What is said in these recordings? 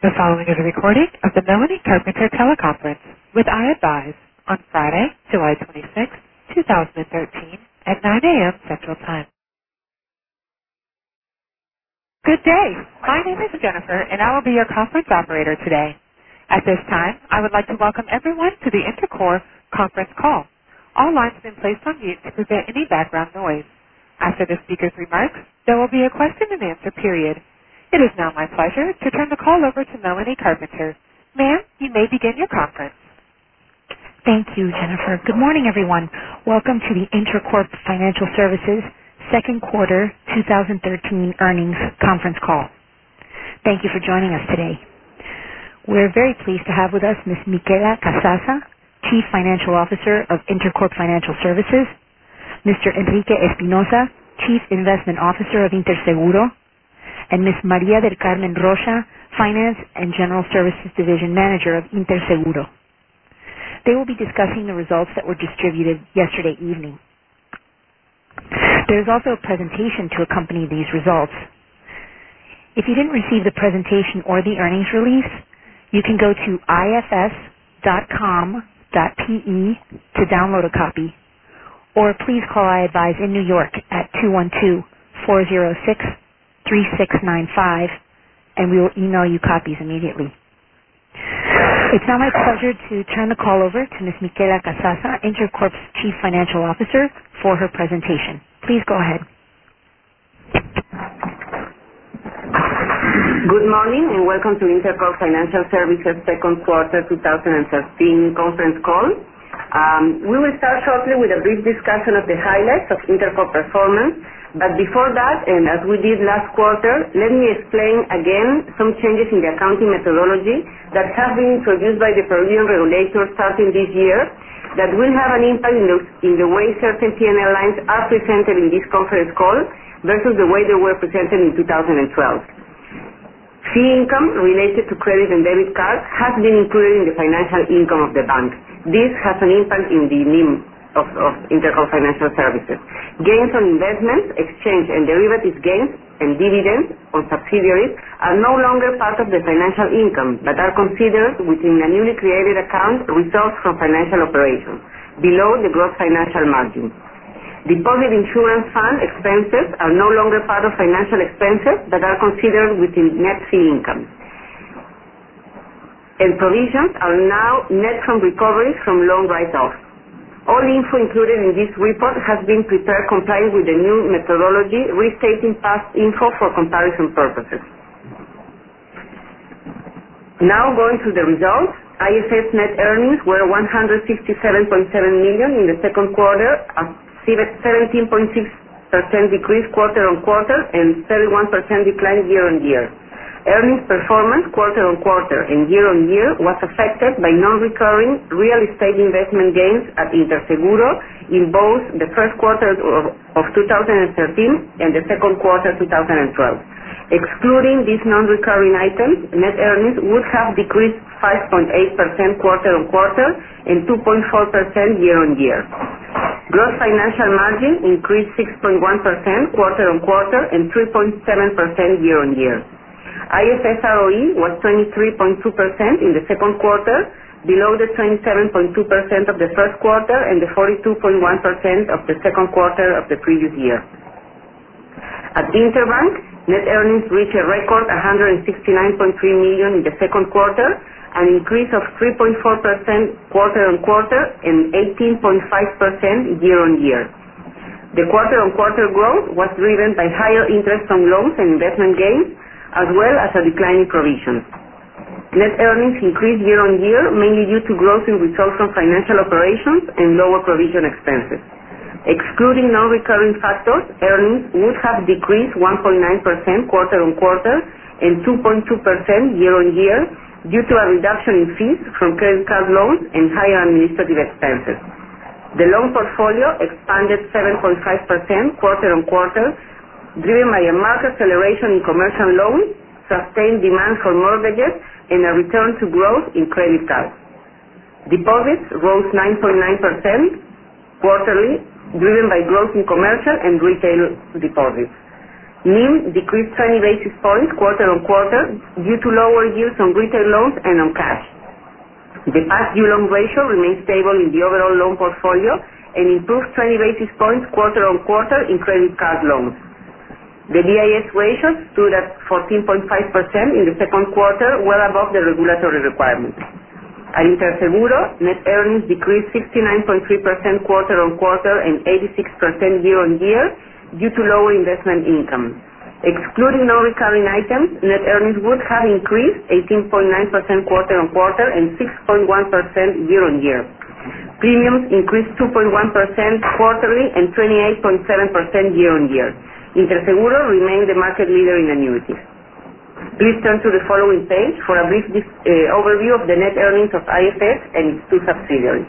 The following is a recording of the Melanie Carpenter teleconference with iAdvise on Friday, July 26, 2013 at 9 a.m. Central Time. Good day. My name is Jennifer, and I will be your conference operator today. At this time, I would like to welcome everyone to the Intercorp conference call. All lines have been placed on mute to prevent any background noise. After the speaker's remarks, there will be a question and answer period. It is now my pleasure to turn the call over to Melanie Carpenter. Ma'am, you may begin your conference. Thank you, Jennifer. Good morning, everyone. Welcome to the Intercorp Financial Services second quarter 2013 earnings conference call. Thank you for joining us today. We're very pleased to have with us Ms. Michela Casasa, Chief Financial Officer of Intercorp Financial Services, Mr. Enrique Espinosa, Chief Investment Officer of Interseguro, and Ms. Maria del Carmen Rocha, Finance and General Services Division Manager of Interseguro. They will be discussing the results that were distributed yesterday evening. There is also a presentation to accompany these results. If you didn't receive the presentation or the earnings release, you can go to ifs.com.pe to download a copy, or please call iAdvise in New York at 212-406-3695, and we will email you copies immediately. It's now my pleasure to turn the call over to Ms. Michela Casasa, Intercorp's Chief Financial Officer, for her presentation. Please go ahead. Good morning and welcome to Intercorp Financial Services second quarter 2013 conference call. We will start shortly with a brief discussion of the highlights of Intercorp performance. But before that, and as we did last quarter, let me explain again some changes in the accounting methodology that have been introduced by the Peruvian regulator starting this year that will have an impact in the way certain P&L lines are presented in this conference call versus the way they were presented in 2012. Fee income related to credit and debit cards has been included in the financial income of the bank. This has an impact in the NIM of Intercorp Financial Services. Gains on investments, exchange and derivatives gains, and dividends on subsidiaries are no longer part of the financial income, but are considered within a newly created account results from financial operations, below the gross financial margin. Deposit insurance fund expenses are no longer part of financial expenses, but are considered within net fee income. And provisions are now net from recoveries from loan write-offs. All info included in this report has been prepared complying with the new methodology, restating past info for comparison purposes. Now going to the results, IFS net earnings were $167.7 million in the second quarter, a 17.6% decrease quarter-on-quarter and 31% decline year-on-year. Earnings performance quarter-on-quarter and year-on-year was affected by non-recurring real estate investment gains at Interseguro in both the first quarter of 2013 and the second quarter 2012. Excluding these non-recurring items, net earnings would have decreased 5.8% quarter-on-quarter and 2.4% year-on-year. Gross financial margin increased 6.1% quarter-on-quarter and 3.7% year-on-year. IFS ROE was 23.2% in the second quarter, below the 27.2% of the first quarter and the 42.1% of the second quarter of the previous year. At Interbank, net earnings reached a record $169.3 million in the second quarter, an increase of 3.4% quarter-on-quarter and 18.5% year-on-year. The quarter-on-quarter growth was driven by higher interest on loans and investment gains, as well as a decline in provisions. Net earnings increased year-on-year, mainly due to growth in results from financial operations and lower provision expenses. Excluding non-recurring factors, earnings would have decreased 1.9% quarter-on-quarter and 2.2% year-on-year due to a reduction in fees from credit card loans and higher administrative expenses. The loan portfolio expanded 7.5% quarter-on-quarter, driven by a marked acceleration in commercial loans, sustained demand for mortgages, and a return to growth in credit cards. Deposits rose 9.9% quarterly, driven by growth in commercial and retail deposits. NIM decreased 20 basis points quarter-on-quarter due to lower yields on retail loans and on cash. The past due loan ratio remains stable in the overall loan portfolio and improved 20 basis points quarter-on-quarter in credit card loans. The BIS ratio stood at 14.5% in the second quarter, well above the regulatory requirement. At Interseguro, net earnings decreased 69.3% quarter-on-quarter and 86% year-on-year due to lower investment income. Excluding non-recurring items, net earnings would have increased 18.9% quarter-on-quarter and 6.1% year-on-year. Premiums increased 2.1% quarterly and 28.7% year-on-year. Interseguro remained the market leader in annuities. Please turn to the following page for a brief overview of the net earnings of IFS and its two subsidiaries.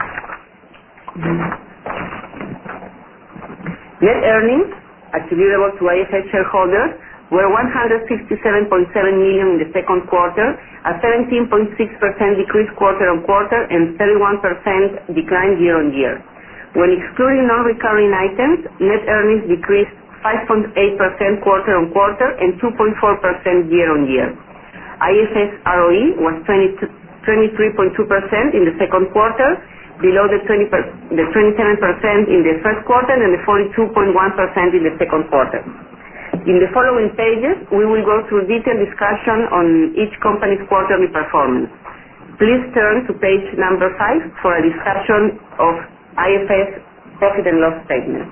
Net earnings attributable to IFS shareholders were 157.7 million in the second quarter, a 17.6% decrease quarter-on-quarter and 31% decline year-on-year. When excluding non-recurring items, net earnings decreased 5.8% quarter-on-quarter and 2.4% year-on-year. IFS ROE was 23.2% in the second quarter, below the 27% in the first quarter and the 42.1% in the second quarter. In the following pages, we will go through detailed discussion on each company's quarterly performance. Please turn to page number 5 for a discussion of IFS profit and loss statement.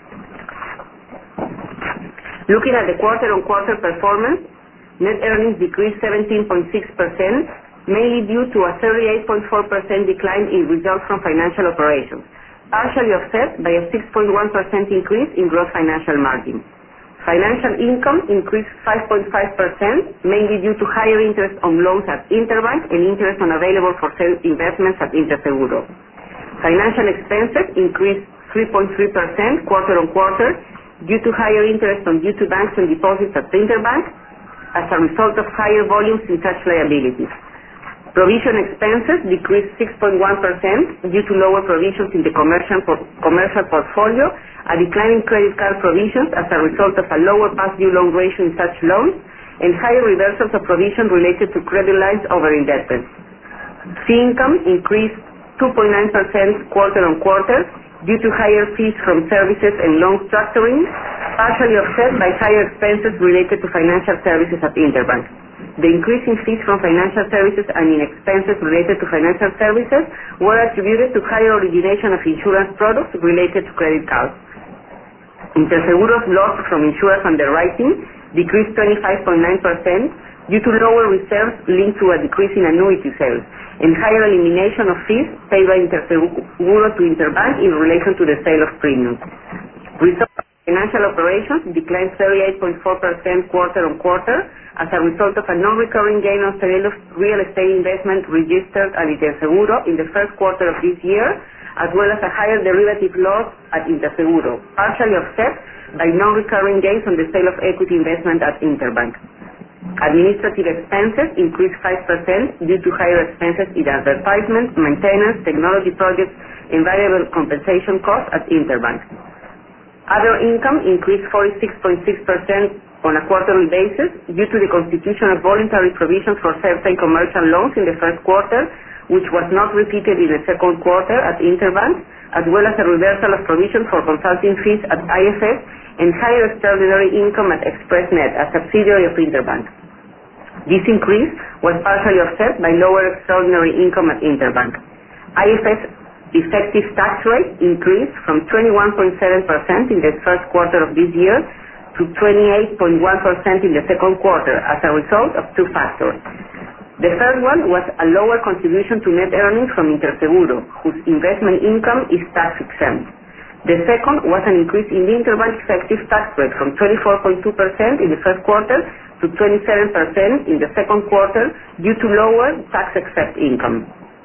Looking at the quarter-on-quarter performance, net earnings decreased 17.6%, mainly due to a 38.4% decline in results from financial operations, partially offset by a 6.1% increase in gross financial margin. Financial income increased 5.5%, mainly due to higher interest on loans at Interbank and interest on available for sale investments at Interseguro. Financial expenses increased 3.3% quarter-on-quarter due to higher interest on due to banks and deposits at Interbank as a result of higher volumes in such liabilities. Provision expenses decreased 6.1% due to lower provisions in the commercial portfolio, a decline in credit card provisions as a result of a lower past due loan ratio in such loans, and higher reversals of provision related to credit lines over indebtedness. Fee income increased 2.9% quarter-on-quarter due to higher fees from services and loan structuring, partially offset by higher expenses related to financial services at Interbank. The increase in fees from financial services and in expenses related to financial services were attributed to higher origination of insurance products related to credit cards. Interseguro's loss from insurance underwriting decreased 25.9% due to lower reserves linked to a decrease in annuity sales and higher elimination of fees paid by Interseguro to Interbank in relation to the sale of premiums. Results of financial operations declined 38.4% quarter-on-quarter as a result of a non-recurring gain on sale of real estate investment registered at Interseguro in the first quarter of this year, as well as a higher derivative loss at Interseguro, partially offset by non-recurring gains on the sale of equity investment at Interbank. Administrative expenses increased 5% due to higher expenses in advertisements, maintenance, technology projects, and variable compensation costs at Interbank. Other income increased 46.6% on a quarterly basis due to the constitution of voluntary provisions for certain commercial loans in the first quarter, which was not repeated in the second quarter at Interbank, as well as a reversal of provisions for consulting fees at IFS and higher extraordinary income at ExpressNet, a subsidiary of Interbank. This increase was partially offset by lower extraordinary income at Interbank. IFS effective tax rate increased from 21.7% in the first quarter of this year to 28.1% in the second quarter as a result of two factors. The first one was a lower contribution to net earnings from Interseguro, whose investment income is tax exempt. The second was an increase in the Interbank effective tax rate from 24.2% in the first quarter to 27% in the second quarter due to lower tax exempt income.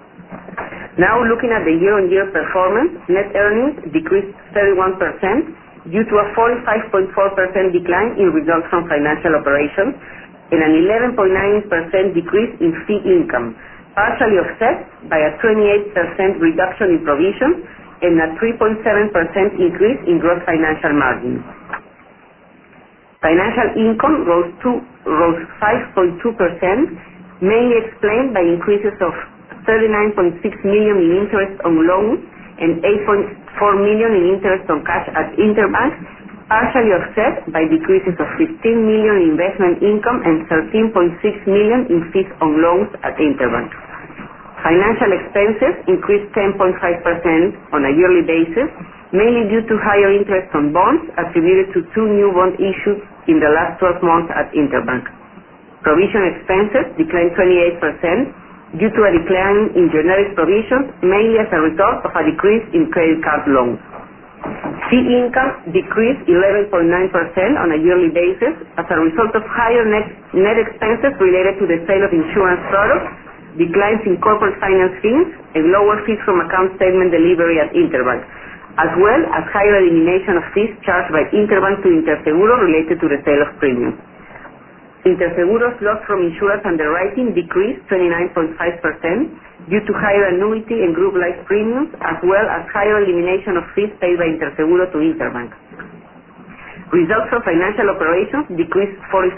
Now looking at the year-on-year performance, net earnings decreased 31% due to a 45.4% decline in results from financial operations and an 11.9% decrease in fee income, partially offset by a 28% reduction in provisions and a 3.7% increase in gross financial margin. Financial income rose 5.2%, mainly explained by increases of 39.6 million in interest on loans and 8.4 million in interest on cash at Interbank, partially offset by decreases of 15 million in investment income and 13.6 million in fees on loans at Interbank. Financial expenses increased 10.5% on a yearly basis, mainly due to higher interest on bonds attributed to 2 new bond issues in the last 12 months at Interbank. Provision expenses declined 28% due to a decline in generic provisions, mainly as a result of a decrease in credit card loans. Fee income decreased 11.9% on a yearly basis as a result of higher net expenses related to the sale of insurance products, declines in corporate finance fees, and lower fees from account statement delivery at Interbank, as well as higher elimination of fees charged by Interbank to Interseguro related to the sale of premiums. Interseguro's loss from insurance underwriting decreased 29.5% due to higher annuity and group life premiums, as well as higher elimination of fees paid by Interseguro to Interbank. Results from financial operations decreased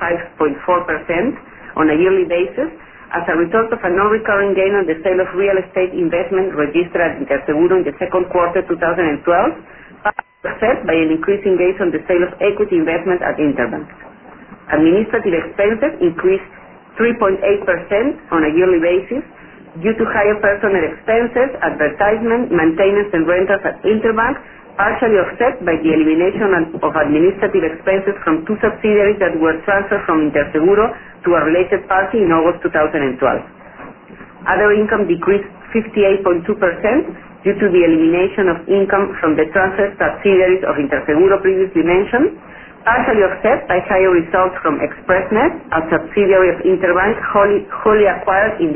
45.4% on a yearly basis as a result of a non-recurring gain on the sale of real estate investment registered at Interseguro in the second quarter 2012, offset by an increase in gains on the sale of equity investment at Interbank. Administrative expenses increased 3.8% on a yearly basis due to higher personnel expenses, advertisement, maintenance, and rentals at Interbank, partially offset by the elimination of administrative expenses from 2 subsidiaries that were transferred from Interseguro to a related party in August 2012. Other income decreased 58.2% due to the elimination of income from the transferred subsidiaries of Interseguro previously mentioned, partially offset by higher results from Expressnet, a subsidiary of Interbank wholly acquired in the